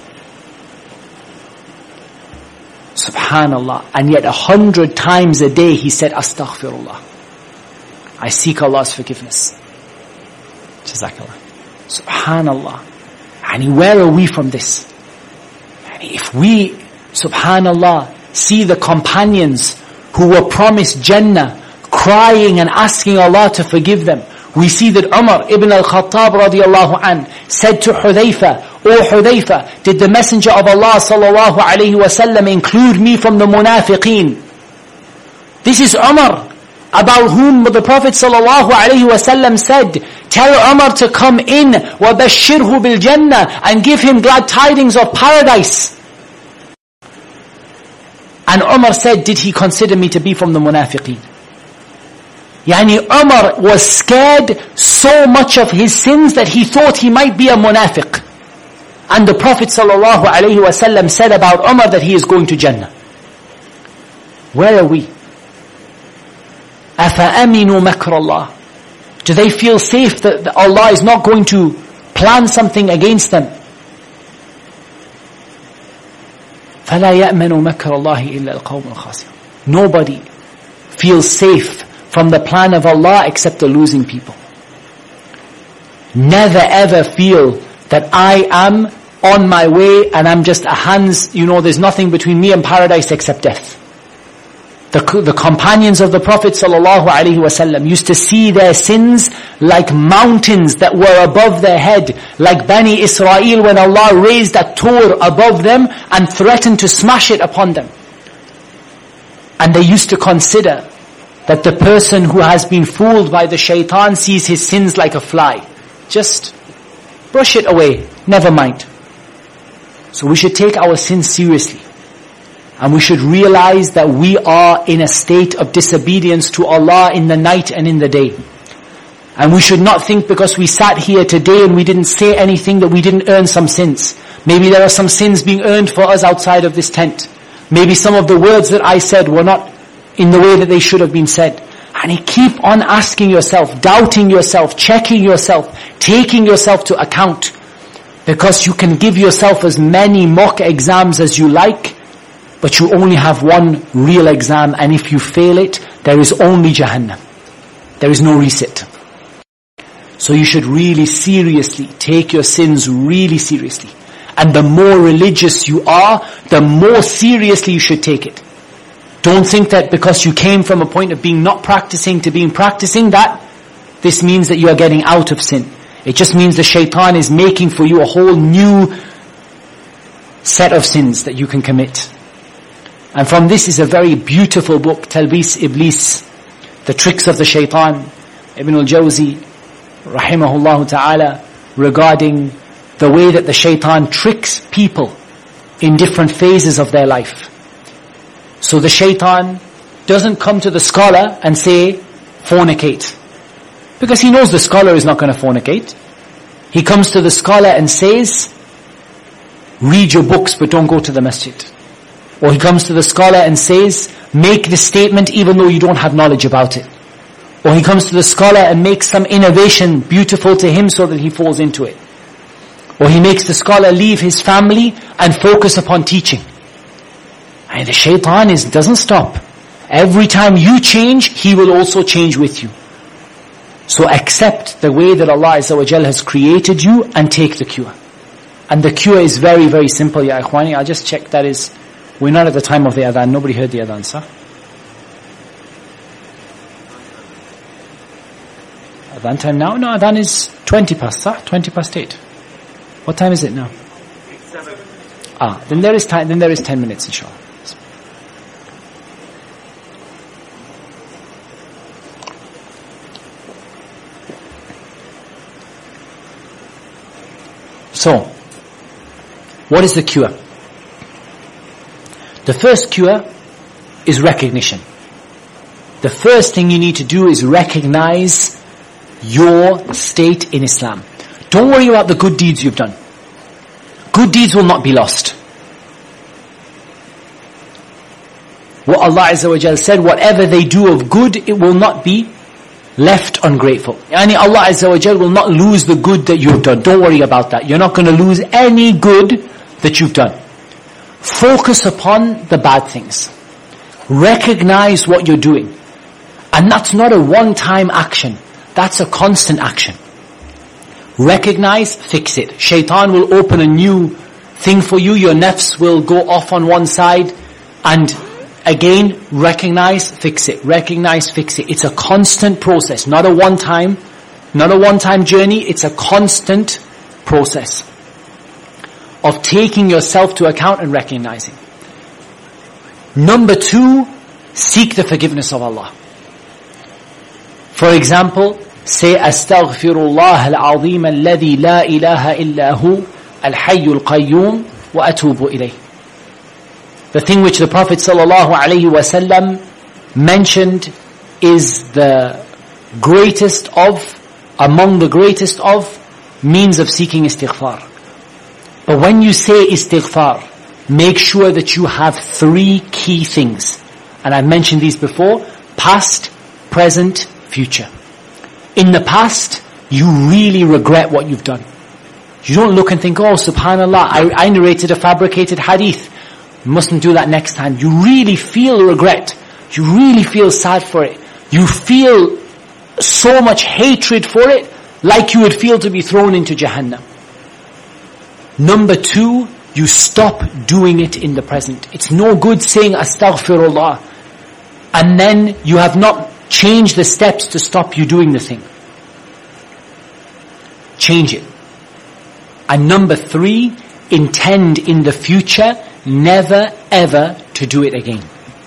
Subhanallah. And yet a hundred times a day he said, Astaghfirullah. I seek Allah's forgiveness. Jazakallah. Subhanallah. And where are we from this? And if we, subhanallah, see the companions who were promised Jannah, crying and asking Allah to forgive them. We see that Umar ibn al-Khattab radiallahu an said to Hudhayfa, O Hudhayfa, did the Messenger of Allah sallallahu alayhi wa sallam include me from the munafiqeen? This is Umar, about whom the Prophet sallallahu alayhi wa sallam said, tell Umar to come in, وَبَشِّرْهُ بِالْجَنَّةِ, and give him glad tidings of paradise. And Umar said, did he consider me to be from the munafiqeen? Yani Umar was scared so much of his sins that he thought he might be a munafiq. And the Prophet sallallahu alayhi wa sallam said about Umar that he is going to Jannah. Where are we? أَفَأَمِنُوا مَكْرَ اللَّهِ. Do they feel safe that Allah is not going to plan something against them? فَلَا يَأْمَنُوا مَكْرَ اللَّهِ إِلَّا الْقَوْمُ الْخَاسِرُونَ. Nobody feels safe from the plan of Allah except the losing people. Never ever feel that I am on my way and I'm just a hands, you know, there's nothing between me and paradise except death. The, the companions of the Prophet sallallahu alaihi wasallam used to see their sins like mountains that were above their head, like Bani Israel when Allah raised a Tur above them and threatened to smash it upon them. And they used to consider that the person who has been fooled by the shaitan sees his sins like a fly. Just brush it away, never mind. So we should take our sins seriously. And we should realize that we are in a state of disobedience to Allah in the night and in the day. And we should not think because we sat here today and we didn't say anything that we didn't earn some sins. Maybe there are some sins being earned for us outside of this tent. Maybe some of the words that I said were not in the way that they should have been said. And you keep on asking yourself, doubting yourself, checking yourself, taking yourself to account. Because you can give yourself as many mock exams as you like, but you only have one real exam, and if you fail it, there is only Jahannam. There is no reset. So you should really seriously take your sins really seriously. And the more religious you are, the more seriously you should take it. Don't think that because you came from a point of being not practicing to being practicing, that this means that you are getting out of sin. It just means the shaitan is making for you a whole new set of sins that you can commit. And from this is a very beautiful book, Talbis Iblis, The Tricks of the Shaitan, Ibn al-Jawzi, rahimahullah ta'ala, regarding the way that the shaitan tricks people in different phases of their life. So the shaitan doesn't come to the scholar and say, fornicate. Because he knows the scholar is not going to fornicate. He comes to the scholar and says, read your books but don't go to the masjid. Or he comes to the scholar and says, make this statement even though you don't have knowledge about it. Or he comes to the scholar and makes some innovation beautiful to him so that he falls into it. Or he makes the scholar leave his family and focus upon teaching. And the shaitan is, doesn't stop. Every time you change, he will also change with you. So accept the way that Allah Azza wa Jal has created you and take the cure. And the cure is very, very simple, ya ikhwani. I'll just check that is, we're not at the time of the adhan. Nobody heard the adhan, sir? Adhan time now? No, adhan is twenty past, sir. twenty past eight. What time is it now? Ah, then there is time, then there is ten minutes, inshallah. So, what is the cure? The first cure is recognition. The first thing you need to do is recognize your state in Islam. Don't worry about the good deeds you've done. Good deeds will not be lost. what Allah Azza wa Jal said, whatever they do of good, it will not be left ungrateful. Yani Allah Azza wa Jal will not lose the good that you've done. Don't worry about that. You're not going to lose any good that you've done. Focus upon the bad things. Recognize what you're doing. And that's not a one-time action. That's a constant action. Recognize, fix it. Shaitan will open a new thing for you. Your nafs will go off on one side. And again, recognize, fix it. Recognize, fix it. It's a constant process. Not a one-time, not a one-time journey. It's a constant process of taking yourself to account and recognizing. Number two, seek the forgiveness of Allah. For example, say, Astaghfirullah al-azim alladhi la ilaha illa hu al-hayyul qayyum wa atubu ilayh. The thing which the Prophet sallallahu alaihi wasallam mentioned is the greatest of, among the greatest of means of seeking istighfar. But when you say istighfar, make sure that you have three key things. And I've mentioned these before: past, present, future. In the past, you really regret what you've done. You don't look and think, oh, subhanallah, I, I narrated a fabricated hadith. Mustn't do that next time. You really feel regret. You really feel sad for it. You feel so much hatred for it, like you would feel to be thrown into Jahannam. Number two, you stop doing it in the present. It's no good saying astaghfirullah and then you have not changed the steps to stop you doing the thing. Change it. And number three, intend in the future never ever to do it again.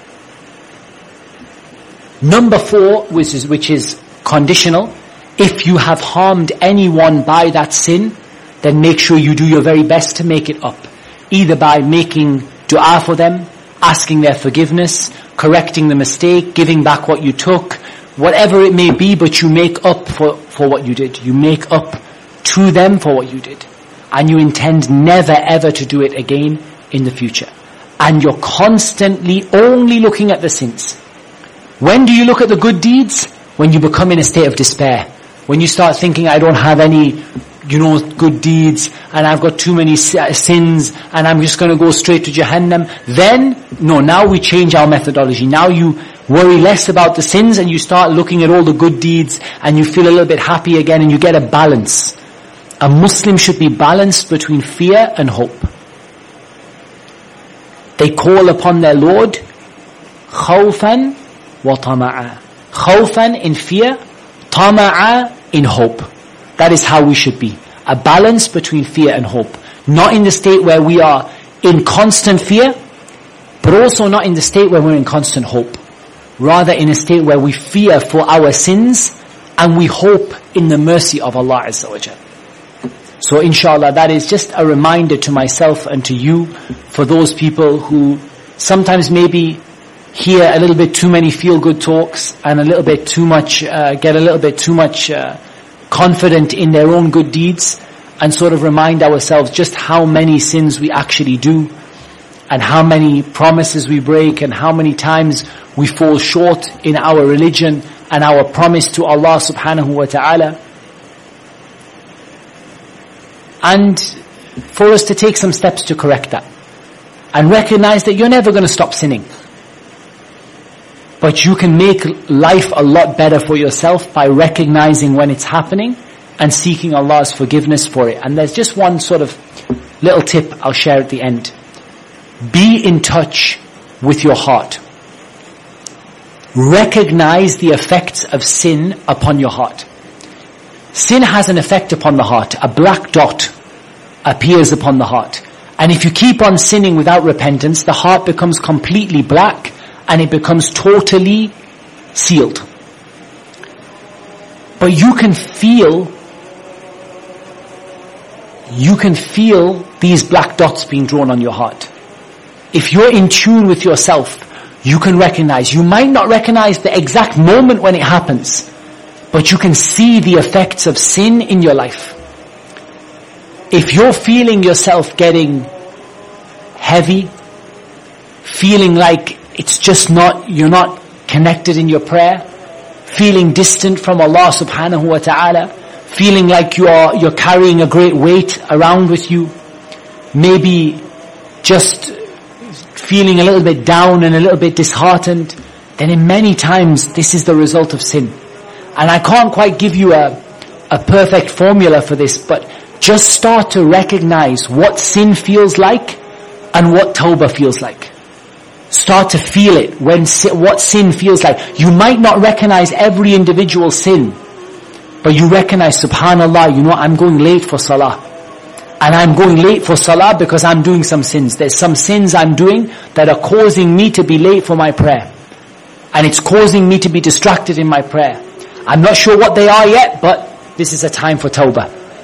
Number four, which is, which is conditional, if you have harmed anyone by that sin, then make sure you do your very best to make it up. Either by making dua for them, asking their forgiveness, correcting the mistake, giving back what you took, whatever it may be, but you make up for, for what you did. You make up to them for what you did. And you intend never ever to do it again in the future. And you're constantly only looking at the sins. When do you look at the good deeds? When you become in a state of despair. When you start thinking, I don't have any, you know, good deeds, and I've got too many sins, and I'm just going to go straight to Jahannam. Then, no, now we change our methodology. Now you worry less about the sins, and you start looking at all the good deeds, and you feel a little bit happy again, and you get a balance. A Muslim should be balanced between fear and hope. They call upon their Lord, khawfan wa tama'a. Khawfan in fear, tama'a in hope. That is how we should be. A balance between fear and hope. Not in the state where we are in constant fear, but also not in the state where we're in constant hope. Rather in a state where we fear for our sins and we hope in the mercy of Allah Azza wa Jal. So inshallah, that is just a reminder to myself and to you, for those people who sometimes maybe hear a little bit too many feel-good talks and a little bit too much, uh, get a little bit too much uh, confident in their own good deeds, and sort of remind ourselves just how many sins we actually do, and how many promises we break, and how many times we fall short in our religion and our promise to Allah subhanahu wa ta'ala. And for us to take some steps to correct that. And recognize that you're never going to stop sinning. But you can make life a lot better for yourself by recognizing when it's happening and seeking Allah's forgiveness for it. And there's just one sort of little tip I'll share at the end. Be in touch with your heart. Recognize the effects of sin upon your heart. Sin has an effect upon the heart. A black dot appears upon the heart. And if you keep on sinning without repentance, the heart becomes completely black and it becomes totally sealed. But you can feel, you can feel these black dots being drawn on your heart. If you're in tune with yourself, you can recognize. You might not recognize the exact moment when it happens, but you can see the effects of sin in your life. If you're feeling yourself getting heavy, feeling like it's just not, you're not connected in your prayer, feeling distant from Allah subhanahu wa ta'ala, feeling like you are, you're carrying a great weight around with you, maybe just feeling a little bit down and a little bit disheartened, then in many times this is the result of sin. And I can't quite give you a, a perfect formula for this, but just start to recognize what sin feels like and what tawbah feels like. Start to feel it, when what sin feels like. You might not recognize every individual sin, but you recognize, subhanallah, you know, I'm going late for salah. And I'm going late for salah because I'm doing some sins. There's some sins I'm doing that are causing me to be late for my prayer. And it's causing me to be distracted in my prayer. I'm not sure what they are yet, but this is a time for tawbah.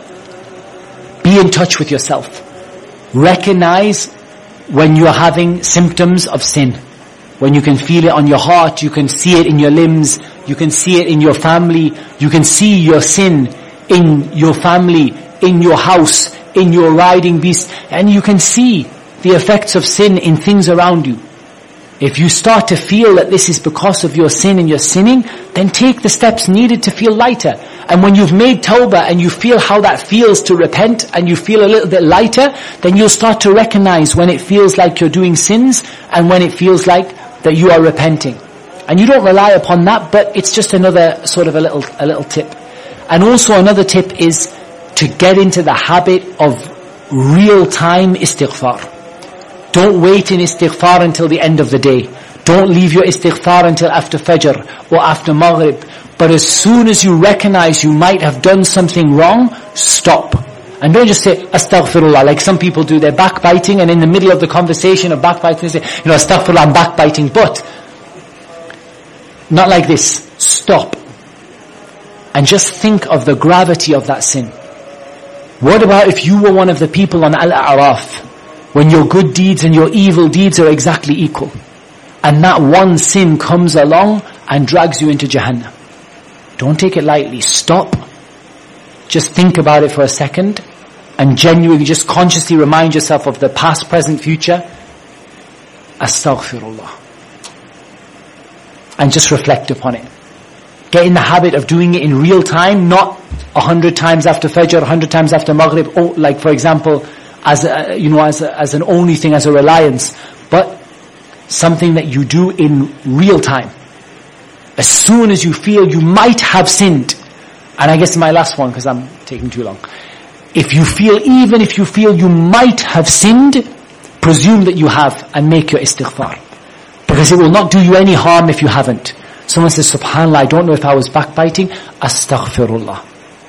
Be in touch with yourself. Recognize when you're having symptoms of sin. When you can feel it on your heart, you can see it in your limbs, you can see it in your family, you can see your sin in your family, in your house, in your riding beast, and you can see the effects of sin in things around you. If you start to feel that this is because of your sin and you're sinning, then take the steps needed to feel lighter. And when you've made tawbah and you feel how that feels to repent and you feel a little bit lighter, then you'll start to recognize when it feels like you're doing sins and when it feels like that you are repenting. And you don't rely upon that, but it's just another sort of a little, a little tip. And also another tip is to get into the habit of real-time istighfar. Don't wait in istighfar until the end of the day. Don't leave your istighfar until after Fajr or after Maghrib. But as soon as you recognize you might have done something wrong, stop. And don't just say, astaghfirullah, like some people do. They're backbiting, and in the middle of the conversation of backbiting, they say, you know, astaghfirullah, I'm backbiting. But, not like this. Stop. And just think of the gravity of that sin. What about if you were one of the people on Al-A'raf, when your good deeds and your evil deeds are exactly equal, and that one sin comes along and drags you into Jahannam? Don't take it lightly. Stop. Just think about it for a second, and genuinely just consciously remind yourself of the past, present, future. Astaghfirullah. And just reflect upon it. Get in the habit of doing it in real time, not a hundred times after Fajr, a hundred times after Maghrib, or like for example, as a, you know, as a, as an only thing, as a reliance, but something that you do in real time. As soon as you feel you might have sinned, and I guess my last one because I'm taking too long. If you feel, even if you feel you might have sinned, presume that you have and make your istighfar. Because it will not do you any harm if you haven't. Someone says, subhanallah, I don't know if I was backbiting. Astaghfirullah.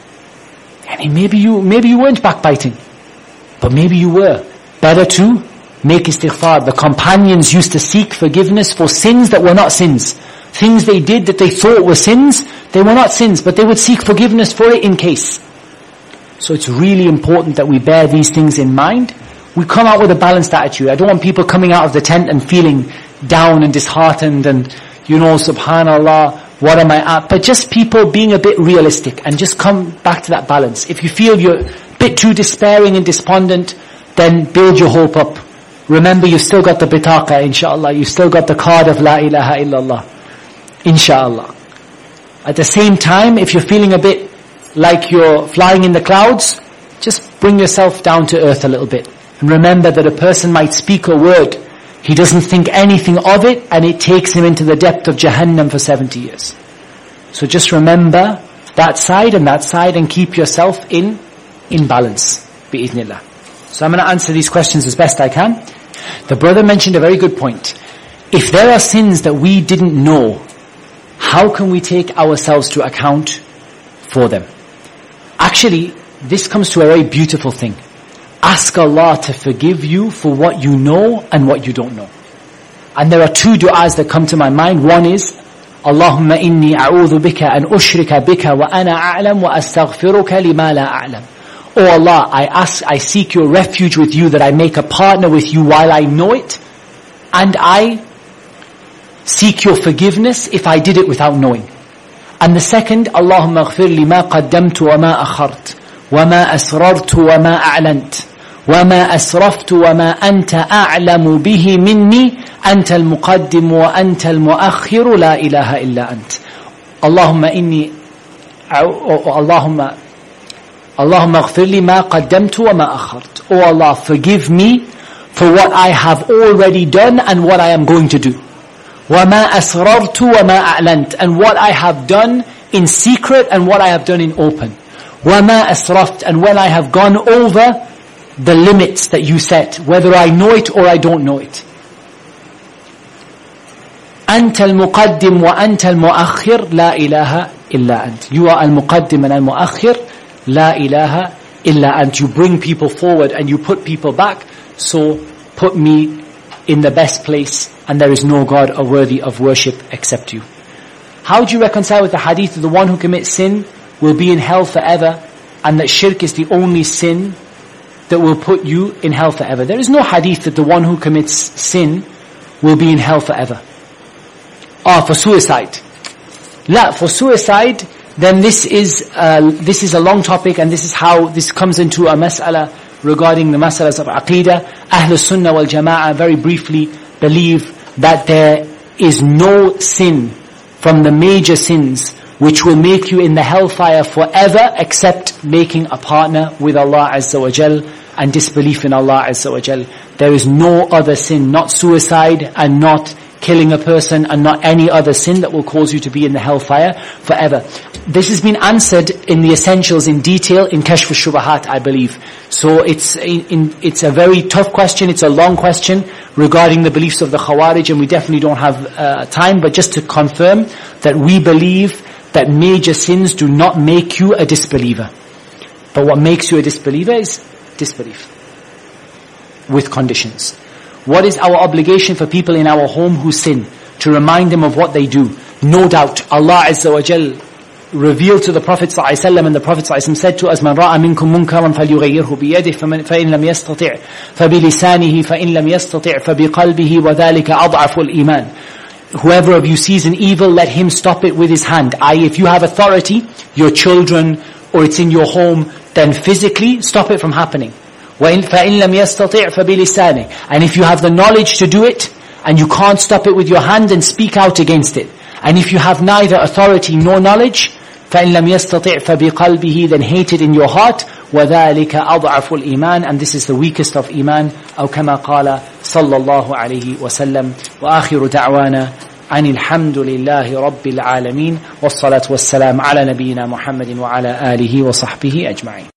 I mean, maybe you, maybe you weren't backbiting. But maybe you were. Better to make istighfar. The companions used to seek forgiveness for sins that were not sins. Things they did that they thought were sins, they were not sins, but they would seek forgiveness for it in case. So it's really important that we bear these things in mind. We come out with a balanced attitude. I don't want people coming out of the tent and feeling down and disheartened and, you know, subhanallah, what am I at? But just people being a bit realistic and just come back to that balance. If you feel you're a bit too despairing and despondent, then build your hope up. Remember, you've still got the bitaqa, inshallah. You've still got the card of la ilaha illallah, inshallah. At the same time, if you're feeling a bit like you're flying in the clouds, just bring yourself down to earth a little bit. And remember that a person might speak a word, he doesn't think anything of it, and it takes him into the depth of Jahannam for seventy years. So just remember that side and that side, and keep yourself in, in balance, bi'idhnillah. So I'm going to answer these questions as best I can. The brother mentioned a very good point. If there are sins that we didn't know, how can we take ourselves to account for them? Actually, this comes to a very beautiful thing. Ask Allah to forgive you for what you know and what you don't know. And there are two du'as that come to my mind. One is, Allahumma inni a'udhu bika an ushrika bika wa ana a'lam wa astaghfiruka lima la a'lam. Oh Allah, I ask, I seek your refuge with you that I make a partner with you while I know it, and I seek your forgiveness if I did it without knowing. And the second, Allahumma ghfir li ma qaddamtu wa ma akhart wa ma asrartu wa ma a'lant وَمَا أَسْرَفْتُ وَمَا أَنْتَ أَعْلَمُ بِهِ مِنِّي أَنْتَ الْمُقَدِّمُ وَأَنْتَ الْمُؤَخِّرُ لَا إِلَهَ إِلَّا أَنْتَ اللهم إني اللهم اللهم اغفر لي ما قدمت وما أخرت. Oh Allah, forgive me for what I have already done and what I am going to do. وَمَا أَسْرَرْتُ وَمَا أَعْلَنْتُ, and what I have done in secret and what I have done in open. وَمَا أَسْرَفْتُ, and when I have gone over the limits that you set, whether I know it or I don't know it. أنت المقدم وأنت المؤخر لا إله إلا أنت. You are al-muqaddim and al-muakhir. لا إله إلا أنت. You bring people forward and you put people back. So put me in the best place, and there is no God worthy of worship except you. How do you reconcile with the hadith that the one who commits sin will be in hell forever, and that shirk is the only sin that will put you in hell forever? There is no hadith that the one who commits sin will be in hell forever. Ah, for suicide. La, for suicide, then this is uh, this is a long topic, and this is how this comes into a mas'ala regarding the mas'alas of aqeedah. Ahlus Sunnah wal Jama'ah very briefly believe that there is no sin from the major sins which will make you in the hellfire forever except making a partner with Allah Azza wa Jal and disbelief in Allah Azza wa Jal. There is no other sin, not suicide and not killing a person and not any other sin that will cause you to be in the hellfire forever. This has been answered in the essentials in detail in Kashf al-Shubahat, I believe. So it's in, in, it's a very tough question, it's a long question regarding the beliefs of the Khawarij, and we definitely don't have uh, time, but just to confirm that we believe that major sins do not make you a disbeliever. But what makes you a disbeliever is disbelief. With conditions. What is our obligation for people in our home who sin? To remind them of what they do. No doubt, Allah Azza wa Jal revealed to the Prophet ﷺ, and the Prophet ﷺ said to us, مَنْ رَأَ مِنْكُمْ مُنْكَرًا فَلْيُغَيِّرْهُ بِيَدِهِ فَإِنْ لَمْ يَسْتَطِعْ فَبِلِسَانِهِ فَإِنْ لَمْ يَسْتَطِعْ فَبِقَلْبِهِ وَذَلِكَ أَضْعَفُ الْإِيمَانِ. Whoever of you sees an evil, let him stop it with his hand. that is, if you have authority, your children, or it's in your home, then physically stop it from happening. فَإِنْ لَمْ يَسْتَطِعْ فَبِلِسَانِهِ. And if you have the knowledge to do it, and you can't stop it with your hand, then speak out against it. And if you have neither authority nor knowledge, فَإِنْ لَمْ يَسْتَطِعْ فَبِقَلْبِهِ, then hate it in your heart. وَذَلِكَ أَضْعَفُ الْإِيمَانِ, and this is the weakest of iman. أو كما قال صلى الله عليه وسلم. وآخر دعوانا أن الحمد لله رب العالمين والصلاة والسلام على نبينا محمد وعلى آله وصحبه أجمعين.